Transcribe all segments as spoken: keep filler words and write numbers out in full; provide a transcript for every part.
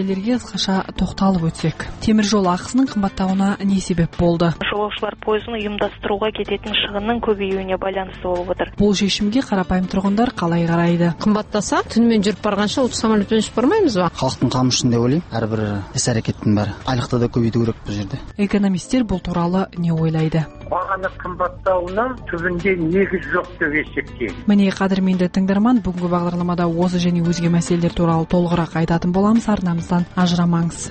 мәселелерге қысқаша тоқталып өтсек. Темір жол ақысының қымбаттауына не себеп болды? Жолаушылар пойызын ұйымдастыруға кететін шығынның көбеюіне байланысты болып отыр. Бұл шешімге қарапайым тұрғындар қалай қарайды? Қымбаттаса, түнімен жүріп барғанша ұлттық самолетпен ұшып бармаймыз ба? Халықтың қамы үшін деп ойлаймын. Әрбір іс-әрекеттің бәрі. Айлықты да көбейту керек бұл жерде. Экономистер бұл туралы не ойлайды? Бағаны қымбаттауына түбінде негіз жоқ деп есептеймін. Міне қадірменді тыңдарман, бүгінгі бағдарламада осы және өзге мәселелер туралы толығырақ айтатын боламыз, арнамыздан ажырамаңыз.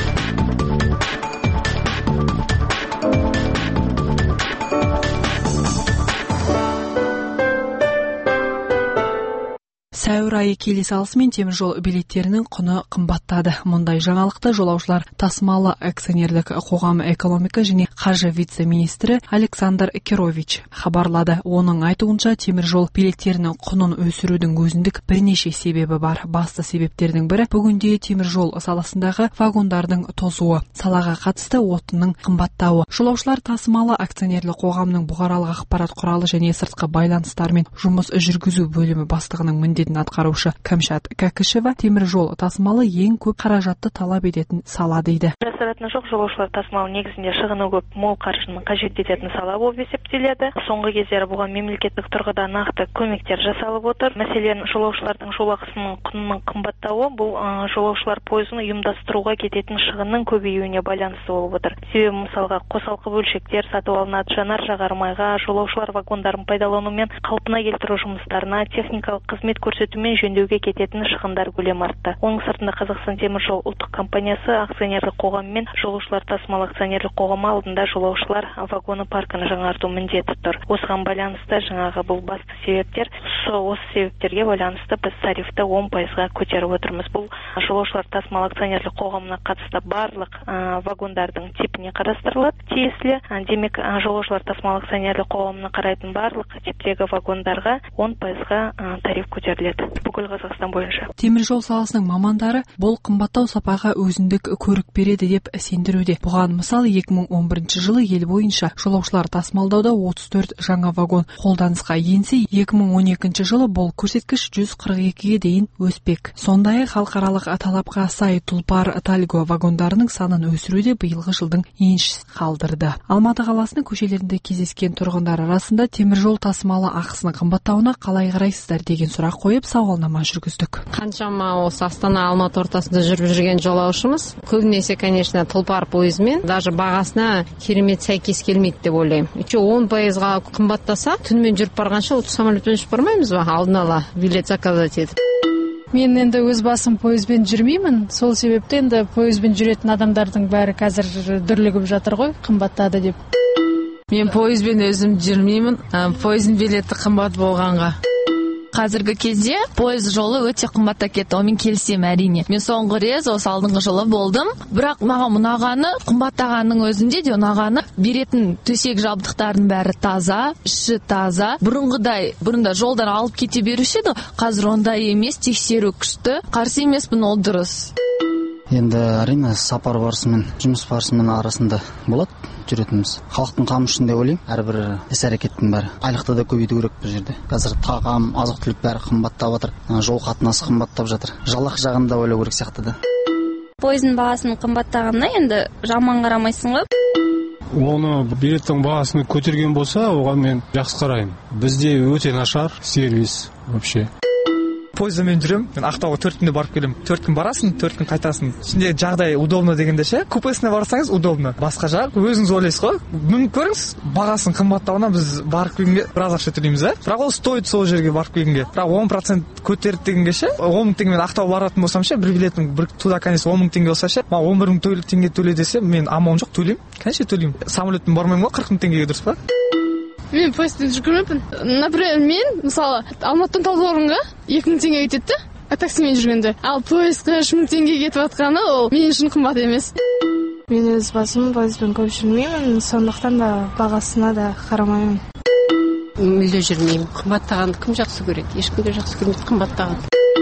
Сәуір айы келе салысымен темір жол билеттерінің құны қымбаттады. Мұндай жаңалықты жолаушылар тасымалы акционерлік қоғамы экономика және қаржы вице-министрі Александр Керович хабарлады. Оның айтуынша темір жол билеттерінің құнын өсірудің өзіндік бірнеше себебі бар. Басты себептердің бірі бүгінде темір жол саласындағы вагондардың тозуы, салаға қатысты отынның қымбаттауы. Жолаушылар тасымалы акционерлік қоғамның бұқаралық ақпарат құралы және сыртқы байланыстармен жұмыс жүргізу бөлімі бастығының міндетін атқарушы Камшат Кәкішева темір жол тасымалы ең көп қаражатты талап ететін сала дейді. Жасыратыны жоқ, жолаушылар тасымалы негізінде шығыны көп, мол қаржыны қажет ететін сала болып есептеледі. Соңғы кездері бұған мемлекеттік тұрғыда нақты көмектер жасалып отыр. Мәселен, жолаушылардың жолақысының құнының қымбаттауы бұл жолаушылар пойызын ұйымдастыруға кететін шығынның көбеюіне байланысты болып отыр. Себебі мысалға қосалқы бөлшектер сатып алынады, жанар жағармайға, жолаушылар вагондарын пайдалану мен қалпына келтіру жұмыстарына, техникалық қызмет көрсетумен жөндеуге кететін шығындар көлемі артты. Оның сыртында Қазақстан темір жол ұлттық компаниясы акционерлік қоғамы мен жолаушылар тасымалы акционерлік қоғамы алдында жолаушылар вагоны паркін жаңарту міндеті тұр. Осыған байланысты жаңағы бұл басты себептер. Осы себептерге байланысты біз тарифті он пайызға көтеріп отырмыз. Бұл жолаушылар тасымалы акционерлік қоғамына қатысты барлық вагондардың типіне қарастырылады. Тиесілі, демек жолаушылар тасымалы акционерлік қоғамына қарайтын барлық типтегі вагондарға он пайызға тариф көтеріледі бүкіл Қазақстан бойынша. Темір жол саласының мамандары бұл қымбаттау сапаға өзіндік көрік береді деп сендіруде. Бұған мысал екі мың он бірінші жылы ел бойынша жолаушылар тасымалдауда отыз төрт жаңа вагон қолданысқа енсе, екі мың он екінші жылы бұл көрсеткіш жүз қырық екіге дейін өспек. Сондай халықаралық талапқа сай тұлпар тальго вагондарының санын өсіруде биылғы жылдың еншісін қалдырды. Алматы қаласының көшелерінде кездескен тұрғындар арасында темір жол тасымалы ақысының қымбаттауына қалай қарайсыздар деген сұрақ қойып сауалнама жүргіздік. Қаншама осы Астана Алматы ортасында жүріп жүрген жолаушымыз көбінесе, конечно, тұлпар пойызымен даже бағасына керемет сәйкес келмейді деп ойлаймын. Үчі он пайызға қымбаттаса, түнімен жүріп барғанша ұлттық самолетпен ұшып бармаймыз ба? Алдын ала билет заказать етіп. Мен енді өз басым пойызбен жүрмеймін. Сол себепті енді пойызбен жүретін адамдардың бәрі қазір дүрлігіп жатыр ғой, қымбаттады деп. Мен пойызбен өзім жүрмеймін. Пойыздың билеті қымбат болғанға. Қазіргі кезде пойыз жолы өте қымбаттап кетті, онымен келісемін әрине. Мен соңғы рет осы алдыңғы жылы болдым, бірақ маған ұнағаны, қымбаттағанның өзінде де ұнағаны, беретін төсек жабдықтардың бәрі таза, іші таза. Бұрынғыдай, бұрында жолдан алып кете беруші еді, қазір ондай емес, тексеру күшті. Қарсы емеспін, ол дұрыс. Енді әрине сапар барысымен, жұмыс барысымен арасында болады жүретініміз. Халықтың қамы үшін деп ойлаймын, әрбір іс-әрекеттің бәрі. Айлықты да көбейту керек бұл жерде. Қазір тағам, азық-түлік бәрі қымбаттап жатыр. Жол қатынасы қымбаттап жатыр. Жалақы жағында ойлау керек сияқты да. Пойыздың бағасының қымбаттағанына енді жаман қарамайсың ғой. Оны билеттің бағасын көтерген болса, оған мен жақсы қараймын. Бізде өте нашар сервис вообще. Пойызымен жүрем, мен Ақтауға төрт күнде барып келем. төрт күн барасың, төрт күн қайтасың. Ішінде жағдай удобно дегенде ше, купесіне барсаңыз удобно. Басқа жақ өзіңіз ойлайсыз ғой. Мүмкін көріңіз, бағасын қымбаттауына біз барып келгенге біраз ақша төлейміз, ә? Бірақ ол стоит сол жерге барып келгенге. Бірақ он процент көтерді дегенге ше, он мың теңгемен Ақтауға баратын болсам ше, бір билетім бір туда конечно он мың теңге болса ше, маған он бір мың теңге төле десе, мен амалым жоқ, төлеймін. Конечно төлеймін. Самолетпен бармаймын ғой, қырық мың теңгеге, дұрыс па? Мен пойызбен жүрмеппін. Например, мен мысалы Алматыдан Талдықорғанға екі мың теңге кетеді, а таксимен жүргенде. Ал пойызға үш мың теңге кетіп жатқаны ол мен үшін қымбат емес. Мен өз басым пойызбен көп жүрмеймін, сондықтан да бағасына да қарамаймын. Мүлде жүрмеймін. Қымбаттағанды кім жақсы көреді? Ешкім де жақсы көрмейді қымбаттаған.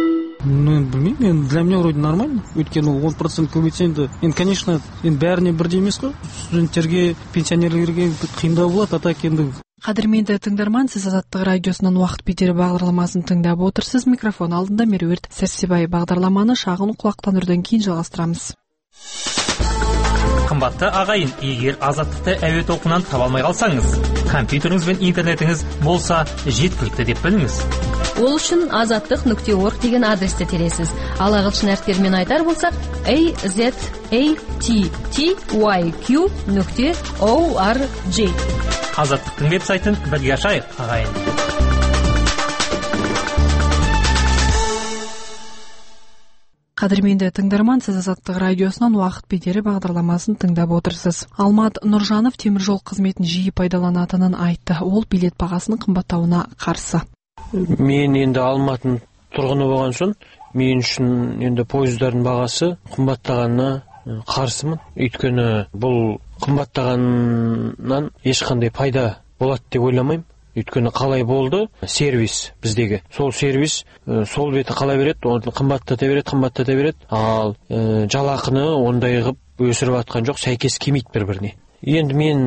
Ну, білмеймін, для меня вроде нормально. Өйткені он процент көбейтсе енді, енді, конечно, енді бәріне бірдей емес қой. Студенттерге, пенсионерлерге қиындау болады, а так енді Кадырменді тыңдарман, сіз Азаттық радиосынан уақыт бедері бағдарламасын тыңдап отырсыз. Микрофон алдында Меруерт Сәрсебай. Бағдарламаны шағын құлақтан үрден кейін жалғастырамыз. Қымбатты ағайын, егер Азаттықты әуе толқынынан таба алмай қалсаңыз, компьютеріңіз бен интернетіңіз болса жеткілікті деп біліңіз. Ол үшін азаттық нүкте орг деген адресті тересіз. Ал ағылшын әріптерімен айтар болсақ a z a t t y q нүкте org. Азаттықтың веб-сайтын бірге ашайық, ағайын. Қадірменді тыңдарман, сіз Азаттық радиосынан уақыт бедері бағдарламасын тыңдап отырсыз. Алмат Нұржанов теміржол қызметін жиі пайдаланатынын айтты. Ол билет бағасының қымбаттауына қарсы. Мен енді Алматының тұрғыны болған соң, мен үшін енді пойыздардың бағасы қымбаттағанына қарсымын. Өйткені бұл қымбаттағаннан ешқандай пайда болады деп ойламаймын. Өйткені қалай болды сервис біздегі. Сол сервис сол беті қала береді, оны қымбаттата береді, қымбаттата береді. Ал жалақыны ондай қылып өсіріп атқан жоқ, сәйкес келмейді бір-біріне. Енді мен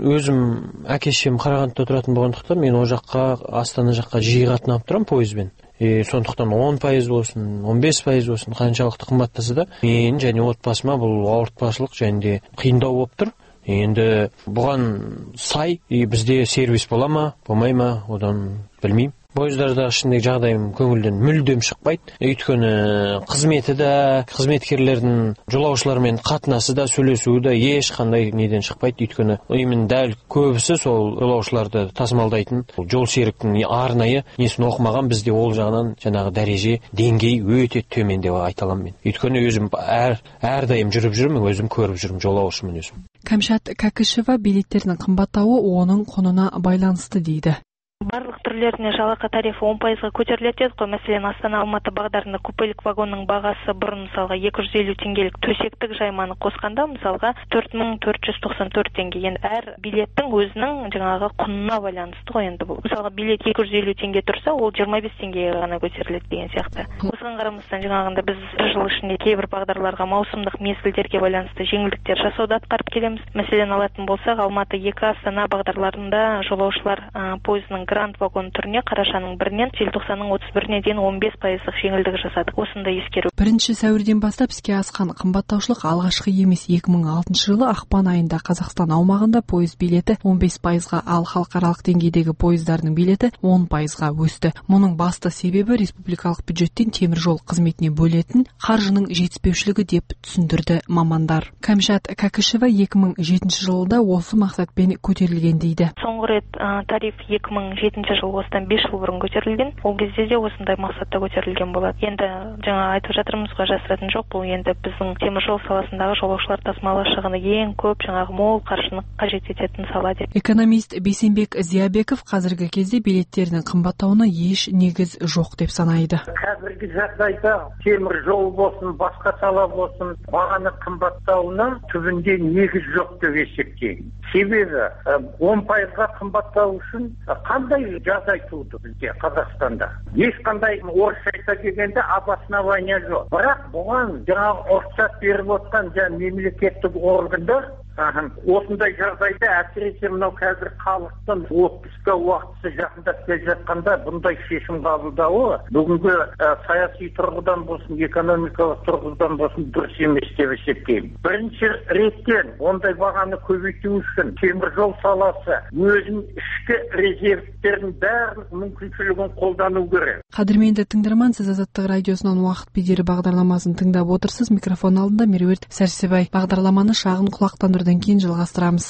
өзім әке-шешем Қарағандыда тұратын болғандықтан мен о жаққа, Астана жаққа жиі қатынап тұрамын пойызбен. E, сондықтан он пайыз болсын, он бес пайыз болсын, қаншалықты қымбаттаса да мен және отбасыма бұл ауыртпашылық және де қиындау болып тұр. Енді бұған сай e, бізде сервис бола ма, болмай ма, одан білмеймін. Пойыздарда ішіндегі жағдайым көңілден мүлдем шықпайды. Өйткені қызметі де, қызметкерлердің жолаушылармен қатынасы да, сөйлесуі де ешқандай неден шықпайды. Өйткені үймен дәл көбісі сол жолаушыларды тасымалдайтын жол серіктің арнайы несін оқымаған, бізде ол жағынан жаңағы дәреже, деңгей өте төмен деп айта аламын мен. Өйткені өзім әр әрдайым жүріп жүрмін, өзім көріп жүрмін, жолаушымын өзім. Кәмшат Кәкішева билеттерінің қымбаттауы оның құнына байланысты дейді. Барлық түрлеріне жалақы тарифі он пайызға көтеріледі дедік қой. Мәселен, Астана Алматы бағдарында купелік вагонның бағасы бұрын мысалға екі жүз елу теңгелік төсектік жайманы қосқанда мысалға төрт мың төрт жүз тоқсан төрт теңге. Енді әр билеттің өзінің жаңағы құнына байланысты ғой енді бұл. Мысалға билет екі жүз елу теңге тұрса, ол жиырма бес теңгеге ғана көтеріледі деген сияқты. Осыған қарамастан жаңағында біз бір жыл ішінде кейбір бағдарларға маусымдық мезгілдерге байланысты жеңілдіктер жасауды атқарып келеміз. Мәселен, алатын болсақ, Алматы екі Астана бағдарларында жолаушылар пойызының грант вагон түріне қарашаның бірінен желтоқсанның отыз біріне дейін он бес пайыздық жеңілдік жасадық. Осындай ескеру. Бірінші сәуірден бастап іске асқан қымбаттаушылық алғашқы емес. екі мың алтыншы жылы ақпан айында Қазақстан аумағында пойыз билеті он бес пайызға, ал халықаралық деңгейдегі пойыздардың билеті он пайызға өсті. Мұның басты себебі республикалық бюджеттен темір жол қызметіне бөлетін қаржының жетіспеушілігі деп түсіндірді мамандар. Кәмшат Кәкішева екі мың жетінші жылда осы мақсатпен көтерілген дейді. Соңғы рет тариф екі мың жетінші жыл, осыдан бес жыл бұрын көтерілген. Ол кезде де осындай мақсатта көтерілген болады. Енді жаңа айтып жатырмыз ғой, жасыратын жоқ, бұл енді біздің теміржол саласындағы жолаушылар тасымалы шығыны ең көп, жаңағы мол қаржыны қажет ететін сала деп. Экономист Бейсенбек Зиябеков қазіргі кезде билеттердің қымбаттауына еш негіз жоқ деп санайды. Қазіргі жағдайда теміржол болсын, басқа сала болсын, бағаны қымбаттауына түбінде негіз жоқ деп есептеймін. Себебі он пайызға қымбаттау үшін қандай жағдай туды бізде Қазақстанда? Ешқандай орысша айта келгенде обоснование жоқ. Бірақ бұған жаңағы рұқсат беріп отқан жаңа мемлекеттік органдар осындай жағдайда әсіресе мынау қазір халықтың отпусқа уақытысы жақындап келе жатқанда бұндай шешім қабылдауы бүгінгі саяси тұрғыдан болсын, экономикалық тұрғыдан болсын дұрыс емес деп есептеймін. Бірінші реттен ондай бағаны көбейту үшін теміржол саласы өзінің ішкі резервтердің барлық мүмкіншілігін қолдану керек. Қадірменді тыңдарман, сіз Азаттық радиосынан уақыт бедері бағдарламасын тыңдап отырсыз. Микрофон алдында Меруерт Сәрсебай. Бағдарламаны шағын құлақтан үрден кейін жалғастырамыз.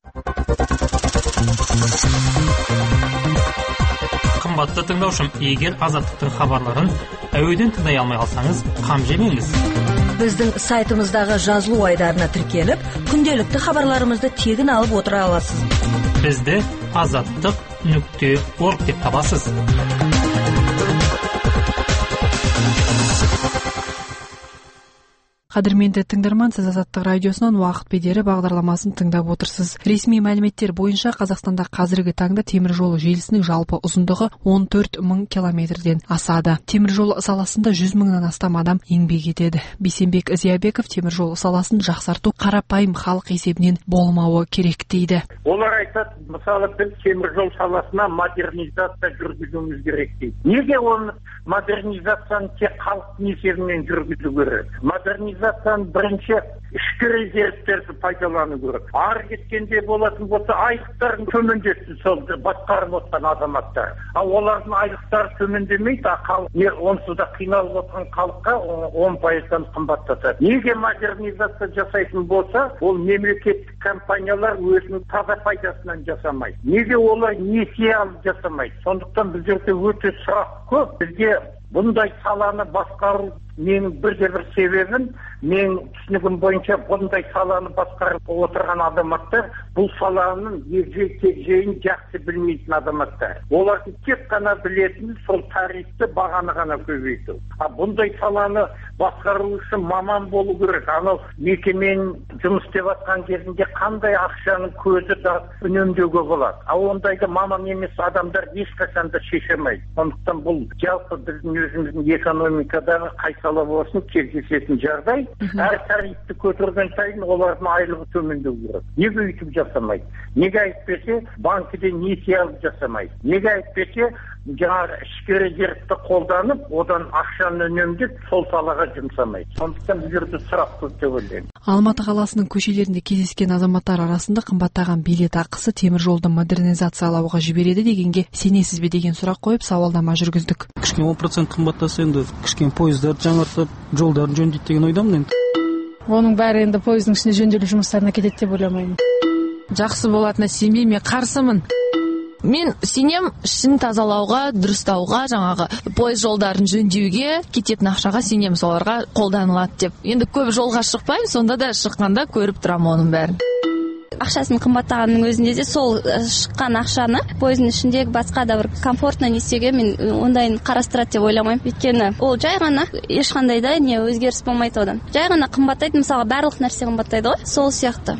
Қымбатты тыңдаушым, егер Азаттықтың хабарларын әуеден тыңдай алмай қалсаңыз, қам жемеңіз. Біздің сайтымыздағы жазылу айдарына тіркеліп, күнделікті хабарларымызды тегін алып отыра аласыз. Бізді азаттық нүкте орг деп табасыз. Кадырменді тыңдарман, сіз Азаттық радиосынан уақыт бедері бағдарламасын тыңдап отырсыз. Ресми мәліметтер бойынша Қазақстанда қазіргі таңда темір жол желісінің жалпы ұзындығы он төрт мың километрден асады. Темір жол саласында жүз мыңнан астам адам еңбек етеді. Бейсенбек Зиябеков темір жол саласын жақсарту қарапайым халық есебінен болмауы керек дейді. Олар айтады, мысалы біз темір жол саласына модернизация жүргізуіміз керек дейді. Неге оны модернизацияны тек халықтың есебінен жүргізу керек? Модернизацияны бірінші ішкі резервтерді пайдалану керек. Ары кеткенде болатын болса, айлықтарын төмендетсін сол басқарып отырған азаматтар. Ал олардың айлықтары төмендемейді, халық не онсыз да қиналып отырған халыққа он пайыздан қымбаттатады. Неге модернизация жасайтын болса, ол мемлекеттік компаниялар өзінің таза пайдасынан жасамайды. Неге олар несие алып жасамайды? Сондықтан бұл жерде өте сұрақ көп. Бізге бұндай саланы басқару менің бірде бір себебім, мен түсінігім бойынша бұндай саланы басқарып отырған адаматтар бұл саланың егжей-тегжейін жақсы білмейтін адаматтар. Олардың тек қана білетін сол тарифті бағаны ғана көбейту. А бұндай саланы басқару үшін маман болу керек. Анау мекемен жұмыс істеп жатқан кезінде қандай ақшаның көзі да үнемдеуге болады. А ондайды маман емес адамдар ешқашан да шеше алмайды. Сондықтан бұл жалпы біздің өзіміздің экономикадағы қайсала болсын кездесетін жағдай. Әр тарифті көтерген сайын олардың айлығы төмендеу керек. Неге өйтіп жасамайды? Неге айтпесе банкіден несие алып жасамайды? Неге айтпесе жаңағы ішкі резервті қолданып, одан ақшаны үнемдеп сол салаға жұмсамайды? Сондықтан бұл жерде сұрақ көп деп ойлаймын. Алматы қаласының көшелерінде кездескен азаматтар арасында қымбаттаған билет ақысы темір жолды модернизациялауға жібереді дегенге сенесіз бе деген сұрақ қойып сауалнама жүргіздік. Кішкене он процент қымбаттаса енді кішкене пойыздарды жаңартып, жолдарын жөндейді деген ойдамын енді. Оның бәрі енді пойыздың ішінде жөнделу жұмыстарына кетеді деп ойламаймын. Жақсы болатынына сенбеймін, мен қарсымын. Мен сенем ішін тазалауға, дұрыстауға, жаңағы пойыз жолдарын жөндеуге кететін ақшаға сенем, соларға қолданылады деп. Енді көп жолға шықпаймын, сонда да шыққанда көріп тұрамын оның бәрін. Ақшасын қымбаттағанның өзінде де сол шыққан ақшаны пойыздың ішіндегі басқа да бір комфортно несеге мен ондайын қарастырады деп ойламаймын. Өйткені ол жай ғана ешқандай да не өзгеріс болмайды одан. Жай ғана қымбаттайды, мысалы барлық нәрсе қымбаттайды ғой, сол сияқты.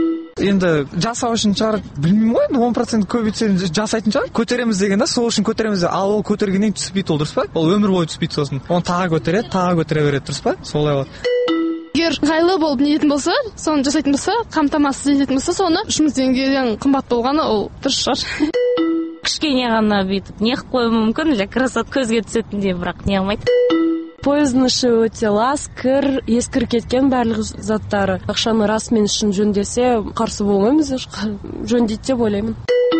Енді жасау үшін шығар, білмеймін ғой, он процент көбейтсе жасайтын шығар. Көтереміз деген да, сол үшін көтереміз. Ал ол көтергеннен түспейді, ол дұрыс па? Ол өмір бойы түспейді сосын. Оны тағы көтереді, тағы көтере береді, дұрыс па? Солай болады. Егер ыңғайлы болып нетін болса, соны жасайтын болса, қамтамасыз ететін болса, соны үш мың теңгеден қымбат болғаны ол дұрыс шығар. Кішкене ғана бүйтіп не қылып қою мүмкін, жа красот көзге түсетіндей, бірақ не қылмайды. Пойыздың іші өте лас, кір, ескір кеткен барлық заттары. Ақшаны расымен үшін жөндесе, қарсы болмаймыз, жөндейді деп ойлаймын.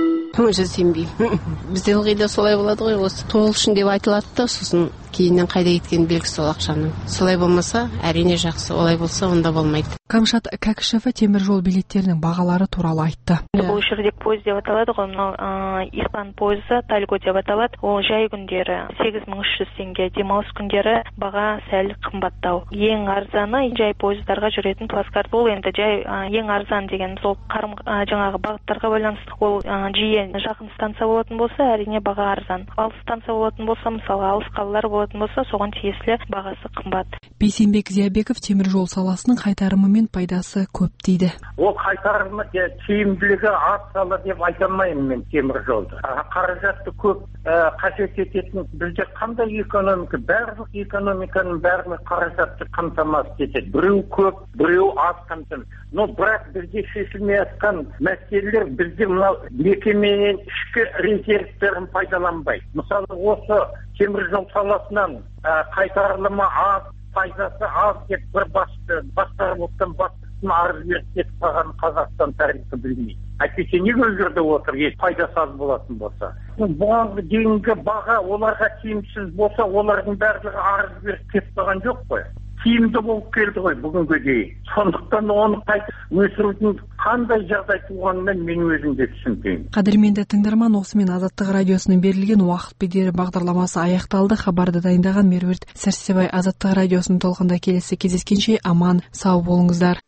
Өзі сенбеймін. Бізде ылғи да солай болады ғой, осы толық үшін деп айтылады да, сосын кейіннен қайда кеткен белгісіз сол ақшаның. Солай болмаса, әрине жақсы, олай болса онда болмайды. Камшат Кәкішева темір жол билеттерінің бағалары туралы айтты. Бұл жүрдек пойыз деп аталады ғой, мынау испан пойызы Тальго деп аталады. Ол жай күндері сегіз мың үш жүз теңге, демалыс күндері баға сәл қымбаттау. Ең арзаны жай пойыздарға жүретін плацкарт. Ол енді жай ең арзан деген сол қарым жаңағы бағыттарға байланысты. Ол жиі жақын станция болатын болса, әрине баға арзан. Алыс станция болатын болса, мысалы алыс қалалар болатын болса, соған тиесілі бағасы қымбат. Бейсенбек Зиябеков темір жол саласының қайтарымы мен пайдасы көп дейді. Ол қайтарымы тиімділігі аз сала деп айта алмаймын мен темір жолды. Қаражатты көп қажет ететін бізде қандай экономика, барлық экономиканың бәріне қаражатты қамтамасыз етеді. Біреу көп, біреу аз қамтамасыз. Но бірақ бізде шешілмей жатқан мәселелер бізде мынау мекеменің ішкі резервтерін пайдаланбайды. Мысалы осы темір жол саласынан қайтарылымы аз, пайдасы аз деп бір басқарып отырған басшысын арыз беріп кетіп қалған Қазақстан тарихы білмейді. Әйтпесе неге ол жерде отыр, пайдасы аз болатын болса. Бұған дейінгі баға оларға тиімсіз болса, олардың барлығы арыз беріп кетіп қалған жоқ қой. Тиімді болып келді ғой бүгінгі дейін. Сондықтан оны қайтып өсірудің қандай жағдай туғанын мен өзім де түсінбеймін. Қадірменді тыңдарман, осымен Азаттық радиосының берілген уақыт бедері бағдарламасы аяқталды. Хабарды дайындаған Меруерт Сәрсебай. Азаттық радиосының толқында келесі кездескенше аман сау болыңыздар.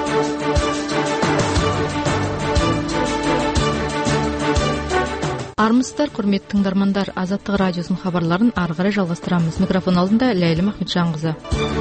Арман саламатсыздар, құрметті тыңдармандар. Азаттық радиосының хабарларын ары қарай жалғастырамыз. Микрофон алдында Ләйлім Ахметжанқызы.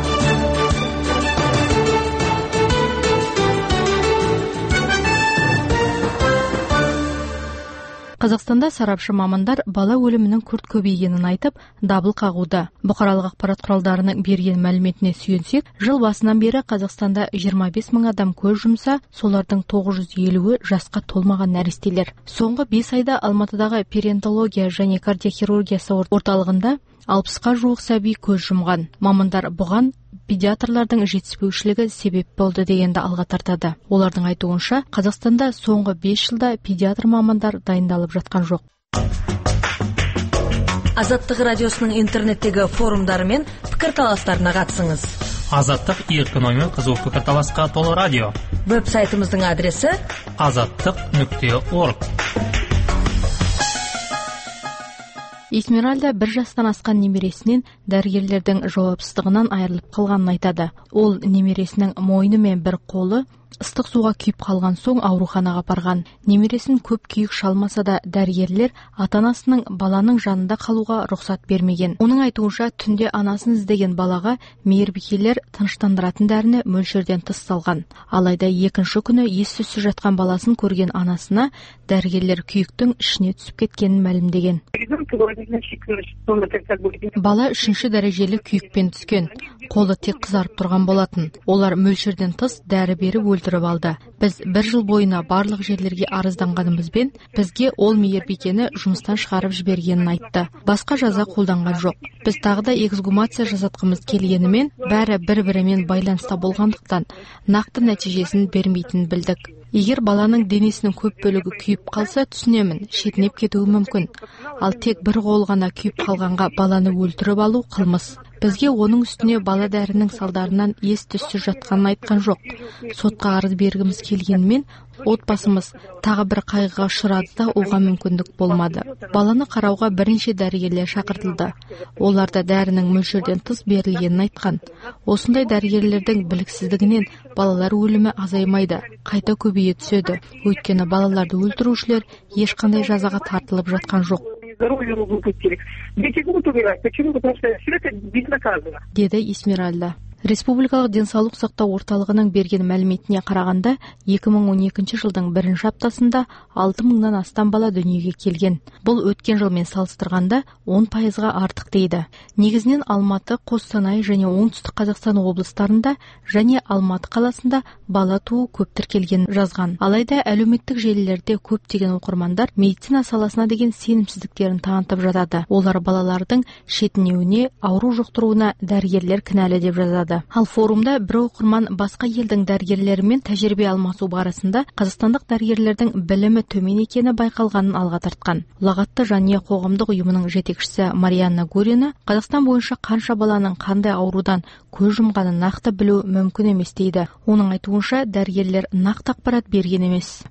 Қазақстанда сарапшы мамандар бала өлімінің күрт көбейгенін айтып, дабыл қағуда. Бұқаралық ақпарат құралдарының берген мәліметіне сүйенсек, жыл басынан бері Қазақстанда жиырма бес мың адам көз жұмса, солардың тоғыз жүз елуі жасқа толмаған нәрестелер. Соңғы бес айда Алматыдағы перинатология және кардиохирургиясы орталығында алпысқа жуық сәби көз жұмған. Мамандар бұған педиатрлардың жетіспеушілігі себеп болды дегенді алға тартады. Олардың айтуынша, Қазақстанда соңғы бес жылда педиатр мамандар дайындалып жатқан жоқ. Азаттық радиосының интернеттегі форумдары мен пікірталастарына қатысыңыз. Азаттық еркін ой мен қызу пікірталасқа толы радио. Веб-сайтымыздың адресі азаттық нүкте орг. Эсмеральда бір жастан асқан немересінен дәрігерлердің жауапсыздығынан айырылып қалғанын айтады. Ол немересінің мойны мен бір қолы ыстық суға күйіп қалған соң ауруханаға барған. Немересін көп күйік шалмаса да дәрігерлер ата-анасының баланың жанында қалуға рұқсат бермеген. Оның айтуынша, түнде анасын іздеген балаға мейірбикелер тыныштандыратын дәріні мөлшерден тыс салған. Алайда екінші күні ес-түссіз жатқан баласын көрген анасына дәрігерлер күйіктің ішіне түсіп кеткенін мәлімдеген. Бала үшінші дәрежелі күйікпен түскен. Қолы тек қызарып тұрған болатын. Олар мөлшерден тыс дәрі беріп өлтіріп алды. Біз бір жыл бойына барлық жерлерге арызданғанымызбен, бізге ол мейірбикені жұмыстан шығарып жібергенін айтты. Басқа жаза қолданған жоқ. Біз тағы да эксгумация жасатқымыз келгенімен, бәрі бір-бірімен байланыста болғандықтан, нақты нәтижесін бермейтінін білдік. Егер баланың денесінің көп бөлігі күйіп қалса, түсінемін, шетінеп кетуі мүмкін. Ал тек бір қол ғана күйіп қалғанға баланы өлтіріп алу қылмыс. Бізге оның үстіне бала дәрінің салдарынан ес-түссіз жатқанын айтқан жоқ. Сотқа арыз бергіміз келгенмен, отбасымыз тағы бір қайғыға ұшырады да оған мүмкіндік болмады. Баланы қарауға бірінші дәрігерлер шақыртылды. Олар да дәрінің мөлшерден тыс берілгенін айтқан. Осындай дәрігерлердің біліксіздігінен балалар өлімі азаймайды, қайта көбейе түседі. Өйткені балаларды өлтірушілер ешқандай жазаға тартылып жатқан жоқ. Деді Эсмеральда. Республикалық денсаулық сақтау орталығының берген мәліметіне қарағанда, екі мың он екінші жылдың бірінші аптасында алты мыңнан астам бала дүниеге келген. Бұл өткен жылмен салыстырғанда он пайызға артық дейді. Негізінен Алматы, Қостанай және оңтүстік Қазақстан облыстарында және Алматы қаласында бала туу көп тіркелген жазған. Алайда әлеуметтік желілерде көптеген оқырмандар медицина саласына деген сенімсіздіктерін танытып жатады. Олар балалардың шетінеуіне, ауру жұқтыруына дәрігерлер кінәлі деп жазады. Ал форумда бір оқырман басқа елдің дәрігерлерімен тәжірибе алмасу барысында қазақстандық дәрігерлердің білімі төмен екені байқалғанын алға тартқан. Ұлағатты жанұя қоғамдық ұйымының жетекшісі Марианна Гурина Қазақстан бойынша қанша баланың қандай аурудан көз жұмғанын нақты білу мүмкін емес дейді. Оның айтуынша дәрігерлер нақты ақпарат берген емес.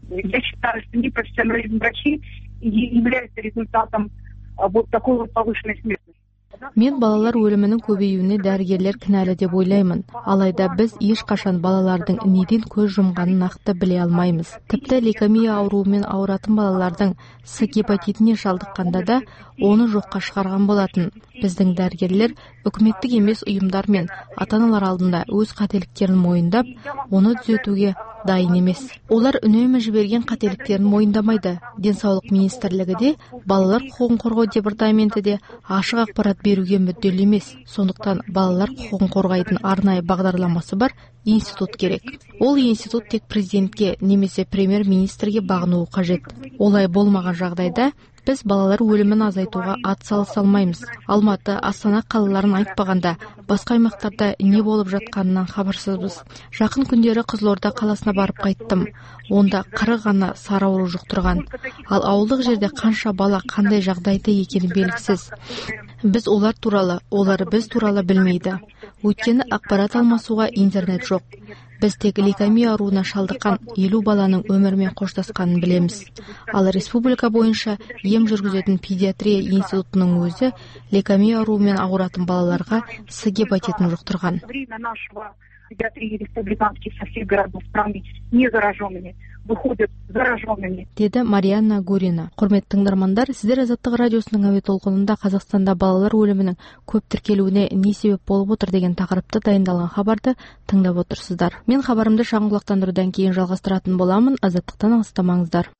Мен балалар өлімінің көбеюіне дәрігерлер кінәлі деп ойлаймын. Алайда біз ешқашан балалардың неден көз жұмғанын нақты біле алмаймыз. Тіпті лейкемия ауруымен ауыратын балалардың С гепатитіне шалдыққанда да оны жоққа шығарған болатын. Біздің дәрігерлер үкіметтік емес ұйымдар мен ата-аналар алдында өз қателіктерін мойындап, оны түзетуге дайын емес. Олар үнемі жіберген қателіктерін мойындамайды. Денсаулық министрлігі де, балалар құқығын қорғау департаменті де ашық ақпарат беруге мүдделі емес. Сондықтан балалар құқығын қорғайтын арнайы бағдарламасы бар институт керек. Ол институт тек президентке немесе премьер-министрге бағынуы қажет. Олай болмаған жағдайда біз балалар өлімін азайтуға ат салыса алмаймыз. Алматы, Астана қалаларын айтпағанда, басқа аймақтарда не болып жатқанынан хабарсызбыз. Жақын күндері Қызылорда қаласына барып қайттым. Онда қырық ғана сары ауру жұқтырған. Ал ауылдық жерде қанша бала қандай жағдайда екені белгісіз. Біз олар туралы, олар біз туралы білмейді. Өйткені ақпарат алмасуға интернет жоқ. Біз тек лейкемия ауруына шалдыққан елу баланың өмірмен қоштасқанын білеміз. Ал республика бойынша ем жүргізетін педиатрия институтының өзі лейкемия ауруымен ауыратын балаларға С гепатитін жұқтырған. педиатрии республиканских со всех городов страны не зараженными, выходят зараженными. Деді Марианна Гурина. Құрметті тыңдармандар, сіздер Азаттық радиосының әуе толқынында Қазақстанда балалар өлімінің көп тіркелуіне не себеп болып отыр деген тақырыпты дайындалған хабарды тыңдап отырсыздар. Мен хабарымды шағын құлақтандырудан кейін жалғастыратын боламын. Азаттықтан алыстамаңыздар.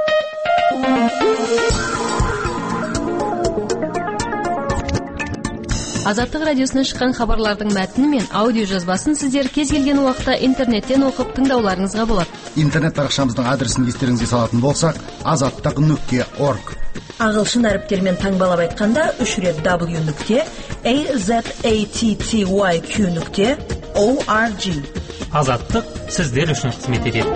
Азаттық радиосынан шыққан хабарлардың мәтіні мен аудио жазбасын сіздер кез келген уақытта интернеттен оқып тыңдауларыңызға болады. Интернет парақшамыздың адресін естеріңізге салатын болсақ, азаттық нүкте орг. Ағылшын әріптермен таңбалап айтқанда үш рет w нүкте azattyq нүкте org. Азаттық сіздер үшін қызмет етеді.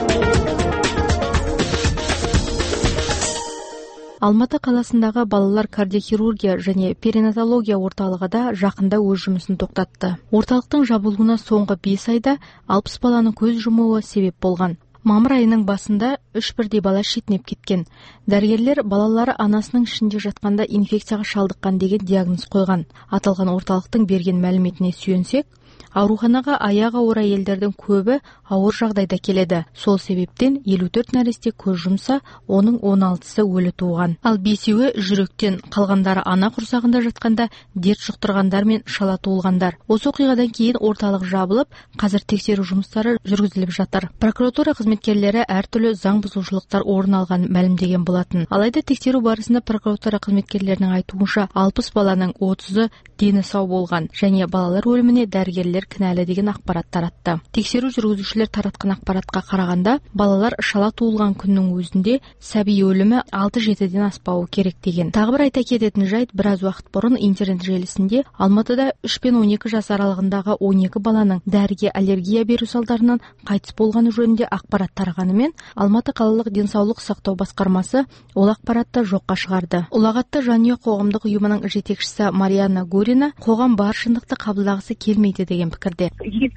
Алматы қаласындағы балалар кардиохирургия және перинатология орталығы да жақында өз жұмысын тоқтатты. Орталықтың жабылуына соңғы бес айда алпыс баланың көз жұмуы себеп болған. Мамыр айының басында үш бірдей бала шетінеп кеткен. Дәрігерлер балалары анасының ішінде жатқанда инфекцияға шалдыққан деген диагноз қойған. Аталған орталықтың берген мәліметіне сүйенсек, ауруханаға аяғы ауыр әйелдердің көбі ауыр жағдайда келеді. Сол себептен елу төрт нәресте көз жұмса, оның он алтысы өлі туған. Ал бесеуі жүректен, қалғандары ана құрсағында жатқанда дерт жұқтырғандар мен шала туылғандар. Осы оқиғадан кейін орталық жабылып, қазір тексеру жұмыстары жүргізіліп жатыр. Прокуратура қызметкерлері әртүрлі заң бұзушылықтар орын алған мәлімдеген болатын. Алайда тексеру барысында прокуратура қызметкерлерінің айтуынша алпыс баланың отызы дені сау болған және балалар өліміне дәрігерлер кінәлі деген ақпарат таратты. Тексеру жүргізушілер таратқан ақпаратқа қарағанда, балалар шала туылған күннің өзінде сәби өлімі алты жетіден аспауы керек деген. Тағы бір айта кететін жайт, біраз уақыт бұрын интернет желісінде Алматыда үш пен он екі жас аралығындағы он екі баланың дәріге аллергия беру салдарынан қайтыс болғаны жөнінде ақпарат тарағанымен, Алматы қалалық денсаулық сақтау басқармасы ол ақпаратты жоққа шығарды. Ұлағатты жанұя қоғамдық ұйымының жетекшісі Марианна Гурина қоғам бар шындықты қабылдағысы келмейді деген пікірде.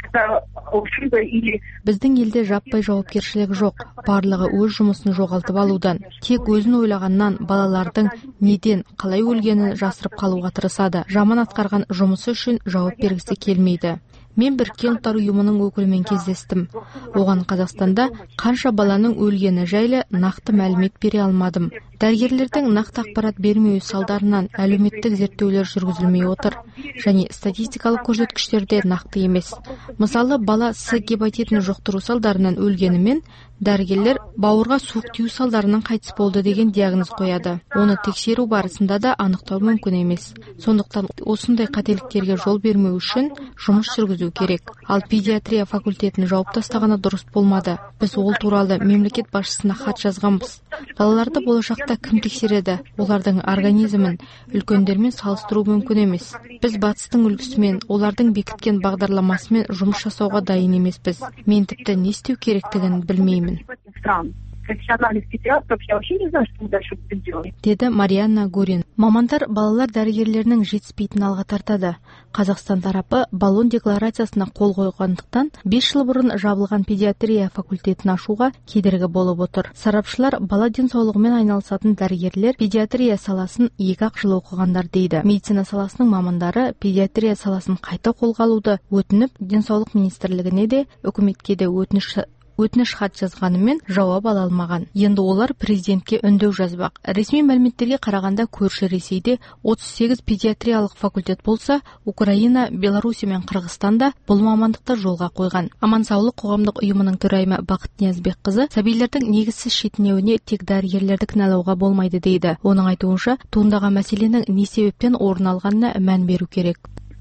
Біздің елде жаппай жауапкершілік жоқ. Барлығы өз жұмысын жоғалтып алудан, тек өзін ойлағаннан балалардың неден, қалай өлгенін жасырып қалуға тырысады. Жаман атқарған жұмысы үшін жауап бергісі келмейді. Мен Біріккен ұлттар ұйымының өкілімен кездестім. Оған Қазақстанда қанша баланың өлгені жайлы нақты мәлімет бере алмадым. Дәрігерлердің нақты ақпарат бермеуі салдарынан әлеуметтік зерттеулер жүргізілмей отыр және статистикалық көрсеткіштер де нақты емес. Мысалы, бала С гепатитін жұқтыру салдарынан өлгенімен, дәрігерлер бауырға суық тию салдарынан қайтыс болды деген диагноз қояды. Оны тексеру барысында да анықтау мүмкін емес. Сондықтан осындай қателіктерге жол бермеу үшін жұмыс жүргізу керек. Ал педиатрия факультетін жауып тастағаны дұрыс болмады. Біз ол туралы мемлекет басшысына хат жазғанбыз. Балаларды болашақта кім тексереді? Олардың организмін үлкендермен салыстыру мүмкін емес. Біз батыстың үлгісімен, олардың бекіткен бағдарламасымен жұмыс жасауға дайын емеспіз. Мен тіпті не істеу керектігін білмеймін. Профессиональных педиатров, я вообще не знаю, что мы дальше будем делать. Деді Марианна Гурин. Мамандар балалар дәрігерлерінің жетіспейтін алға тартады. Қазақстан тарапы баллон декларациясына қол қойғандықтан бес жыл бұрын жабылған педиатрия факультетін ашуға кедергі болып отыр. Сарапшылар бала денсаулығымен айналысатын дәрігерлер педиатрия саласын екі-ақ жыл оқығандар дейді. Медицина саласының мамандары педиатрия саласын қайта қолға алуды өтініп, денсаулық министрлігіне де, үкіметке де өтініш өтініш хат жазғанымен жауап ала алмаған. Енді олар президентке үндеу жазбақ. Ресми мәліметтерге қарағанда көрші Ресейде отыз сегіз педиатриялық факультет болса, Украина, Беларусь мен Қырғызстанда бұл мамандықты жолға қойған. Аман-саулық қоғамдық ұйымының төрайымы Бақыт Ниязбекқызы сәбилердің негізсіз шетінеуіне тек дәрігерлерді кінәлауға болмайды дейді. Оның айтуынша, туындаған мәселенің не себептен орын алғанына мән беру керек.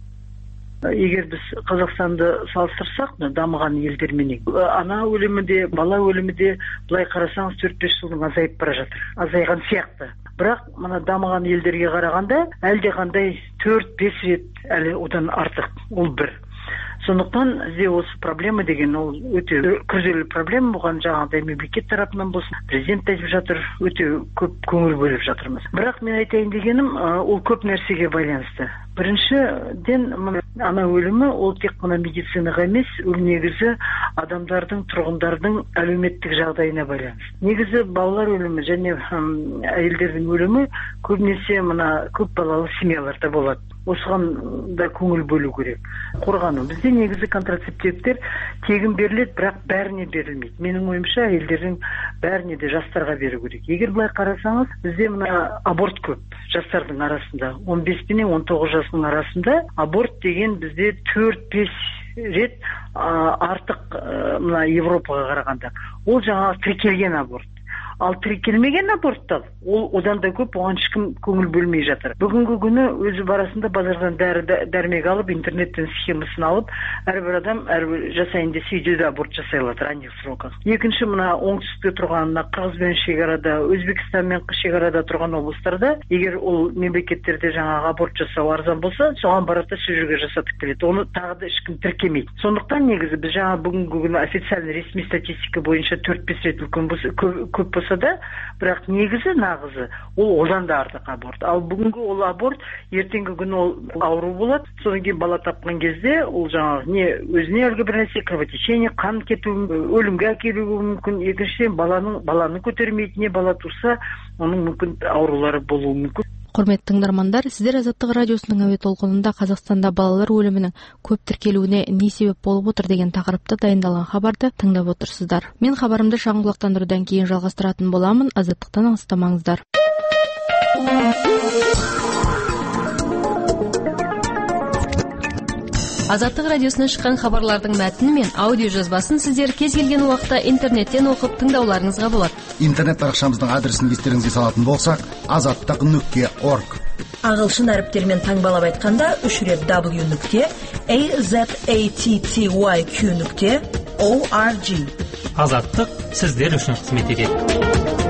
Егер біз Қазақстанды салыстырсақ, дамыған елдермен, ана өлімі де, бала өлімі де, былай қарасаңыз төрт-бес жылдың азайып бара жатыр. Азайған сияқты. Бірақ мына дамыған елдерге қарағанда әлде қандай төрт-бес рет әлі одан артық. Ол бір. Сондықтан бізде осы проблема деген ол өте күрделі проблема, бұған жаңағыдай мемлекет тарапынан болсын, президент айтып жатыр, өте көп көңіл бөліп жатырмыз. Бірақ мен айтайын дегенім, ол көп нәрсеге байланысты. Біріншіден, ана өлімі ол тек мына медицинаға емес, ол негізі адамдардың, тұрғындардың әлеуметтік жағдайына байланысты. Негізі балалар өлімі және әйелдердің өлімі көбінесе мына көп балалы семьяларда болады. осыған да көңіл бөлу керек. Қорғану. Бізде негізі контрацептивтер тегін беріледі, бірақ бәріне берілмейді. Менің ойымша әйелдердің бәріне де жастарға беру керек. Егер былай қарасаңыз, бізде мына аборт көп жастардың арасында. он бес пен он тоғыз жасының арасында аборт деген бізде төрт бес рет артық мына Европаға қарағанда. Ол жаңағы тіркелген аборт. Ал тіркелмеген аборттар, ол одан да көп, оған ешкім көңіл бөлмей жатыр. Бүгінгі күні өзі барасында базардан дәрмек алып, интернеттен схемасын алып, әрбір адам әрбір жасайын десе үйде аборт жасай алады ранних сроках. Екінші мына оңтүстікте тұрған, мына Қырғызбен шекарада, Өзбекстанмен шекарада тұрған облыстарда, егер ол мемлекеттерде жаңағы аборт жасау арзан болса, соған барады сол жерге жасатып келеді. Оны тағы да ешкім тіркемейді. Сондықтан негізі біз жаңа бүгінгі күні официальный ресми статистика бойынша төрт бес рет үлкен болса, көп болса да, бірақ негізі нағызы ол одан да артық аборт. Ал бүгінгі ол аборт, ертеңгі күні ол ауру болады, содан кейін бала тапқан кезде ол жаңағы не өзіне әлгі бір нәрсе кровотечение, қан кету, өлімге әкелуі мүмкін. Екіншіден баланың баланы көтермейтіне бала туса, оның мүмкін аурулары болуы мүмкін. Құрметті тыңдармандар, сіздер Азаттық радиосының әуе толқынында Қазақстанда балалар өлімінің көп тіркелуіне не себеп болып отыр деген тақырыпта дайындалған хабарды тыңдап отырсыздар. Мен хабарымды шаңғылақтандырудан кейін жалғастыратын боламын. Азаттықтан алыстамаңыздар. Азаттық радиосынан шыққан хабарлардың мәтіні мен аудио жазбасын сіздер кез келген уақытта интернеттен оқып тыңдауларыңызға болады. Интернет парақшамыздың адресін естеріңізге салатын болсақ, азаттық нүкте орг. Ағылшын әріптермен таңбалап айтқанда үш рет w нүкте azatty нүкте org. Азаттық сіздер үшін қызмет етеді.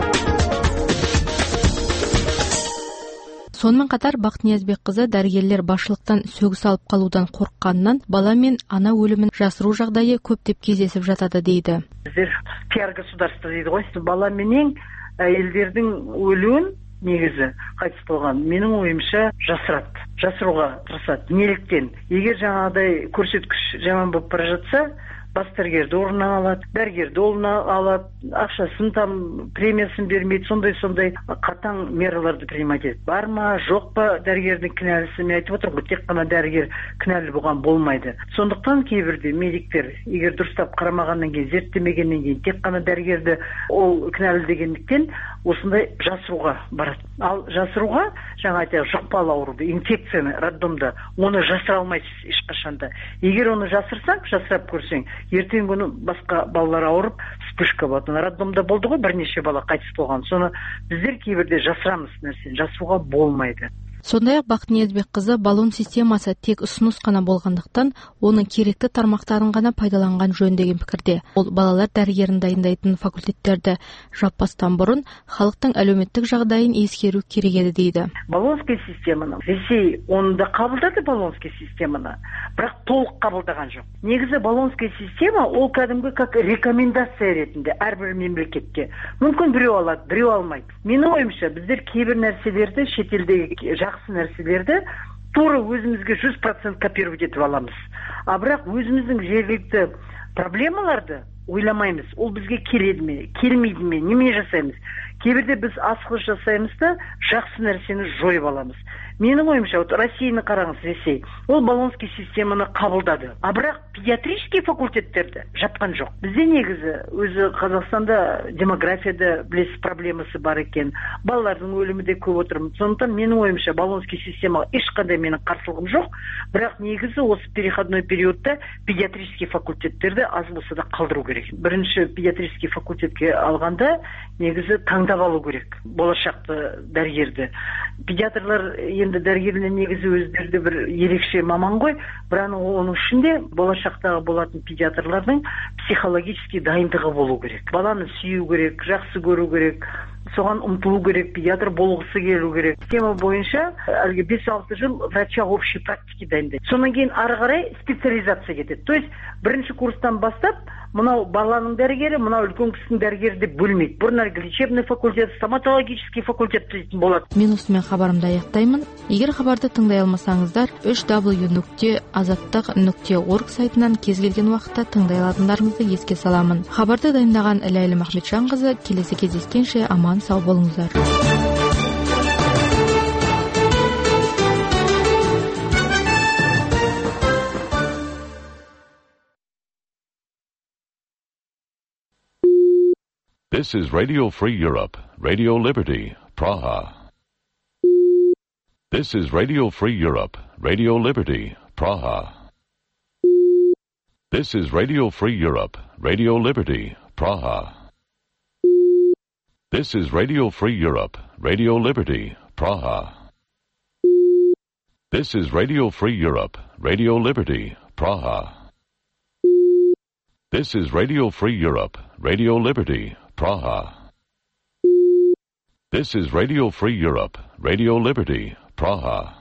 Сонымен қатар Бақниязбек қызы дәрігерлер басшылықтан сөгіс алып қалудан қорыққаннан бала мен ана өлімін жасыру жағдайы көптеп кездесіп жатады дейді. Біздер пиар государство дейді ғой. Бала менен әйелдердің өлуін негізі қайтыс болған менің ойымша жасырады, жасыруға тырысады. Неліктен? Егер жаңағыдай көрсеткіш жаман болып бара жатса, бас дәрігерді орнынан алады, дәрігерді орнынан алады, ақшасын там премиясын бермейді, сондай-сондай қатаң мераларды принимать етеді. Бар ма, жоқ па дәрігердің кінәлісі? Мен айтып отырмын, тек қана дәрігер кінәлі болған болмайды. Сондықтан кейбірде медиктер, егер дұрыстап қарамағаннан кейін, зерттемегеннен кейін, тек қана дәрігерді ол кінәлі дегендіктен осындай жасыруға барады. Ал жасыруға, жаңа айтайық, жұқпалы ауруды, инфекцияны роддомда, оны жасыра алмайсыз ешқашанда. Егер оны жасырсаң, жасырап көрсең, ертең күні басқа балалар ауырып, вспышка болады. Роддомда болды ғой бірнеше бала қайтыс болған. Соны біздер кейбірде жасырамыз нәрсені, жасыруға болмайды. Сондай-ақ Бақниязбек қызы баллон системасы тек ұсыныс қана болғандықтан, оның керекті тармақтарын ғана пайдаланған жөн деген пікірде. Ол балалар дәрігерін дайындайтын факультеттерді жаппастан бұрын халықтың әлеуметтік жағдайын ескеру керек еді дейді. Баллонская системаны, Ресей оны да қабылдады баллонская системаны, бірақ толық қабылдаған жоқ. Негізі баллонская система ол кәдімгі как рекомендация ретінде әрбір мемлекетке. Мүмкін біреу алады, біреу алмайды. Менің ойымша, біздер кейбір нәрселерді шетелдегі жақсы нәрселерді тура өзімізге жүз процент копировать етіп аламыз. А бірақ өзіміздің жергілікті проблемаларды ойламаймыз. Ол бізге келеді ме, келмейді ме, неме жасаймыз? Кейбірде біз асығыс жасаймыз да жақсы нәрсені жойып аламыз. Менің ойымша, вот Россияны қараңыз, Ресей, ол баллонский системаны қабылдады. А бірақ педиатрический факультеттерді жапқан жоқ. Бізде негізі өзі Қазақстанда демографияда білесіз проблемасы бар екен. Балалардың өлімі де көп отырмыз. Сондықтан менің ойымша баллонский система ешқандай менің қарсылығым жоқ. Бірақ негізі осы переходной периодта педиатрический факультеттерді аз болса да қалдыру керек. Бірінші педиатрический факультетке алғанда негізі таңдап алу керек болашақты дәрігерді. Педиатрлар енді дәрігерлер негізі өздері бір ерекше маман ғой, бірақ оның ішінде болашақтағы болатын педиатрлардың психологически дайындығы болу керек. Баланы сүю керек, жақсы көру керек, соған ұмтылу керек, педиатр болғысы келу керек. Тема бойынша әлгі бес алты жыл врача общей практики дайындайды. Сонан кейін ары қарай специализация кетеді. То есть бірінші курстан бастап мынау баланың дәрігері, мынау үлкен кісінің дәрігері деп бөлмейді. Бұрын әлгі лечебный факультет, стоматологический факультет дейтін болады. Мен осымен хабарымды аяқтаймын. Егер хабарды тыңдай алмасаңыздар, үш дабл ю нүкте азаттық нүкте орг сайтынан кез келген уақытта тыңдай алатындарыңызды еске саламын. Хабарды дайындаған Ләйлі Махметжанқызы, келесі кездескенше аман сау болыңыздар. This is Radio Free Europe, Radio Liberty, Praha. This is Radio Free Europe, Radio Liberty, Praha. This is Radio Free Europe, Radio Liberty, Praha. This is Radio Free Europe, Radio Liberty, Praha. This is Radio Free Europe, Radio Liberty, Praha. This is Radio Free Europe, Radio Liberty, Praha. This is Radio Free Europe, Radio Liberty, Praha.